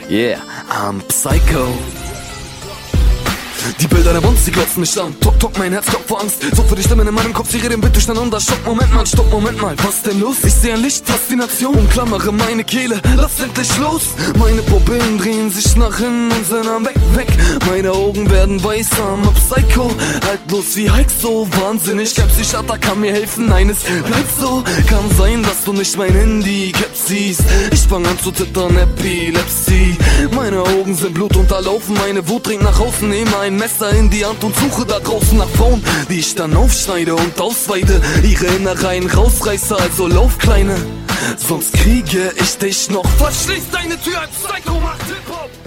Yeah, I'm Psycho. Die Bilder der Wand, sie glotzen mich an. Tok, tok, mein Herz klopft vor Angst. So für die Stimmen in meinem Kopf, sie reden bitte schnell unter. Stopp, Moment mal, stopp, Moment mal. Was denn los? Ich sehe ein Licht, Faszination. Umklammere meine Kehle, lass endlich los. Meine Pupillen drehen sich nach innen und sind am weg. Meine Augen werden weiß, I'm a Psycho. Haltlos wie Hulk, so wahnsinnig. Kein Psychiater kann mir helfen, nein, es bleibt so. Kann sein, dass du nicht mein Handicap siehst. Ich fang an zu zittern, Epilepsie. Meine Augen sind blutunterlaufen, meine Wut dringt nach außen. Nehme ein Messer in die Hand und suche da draußen nach Frauen, die ich dann aufschneide und ausweide. Ihre Innereien rausreiße, also lauf, Kleine, sonst kriege ich dich noch. Verschließ deine Tür, Psycho macht Hip-Hop.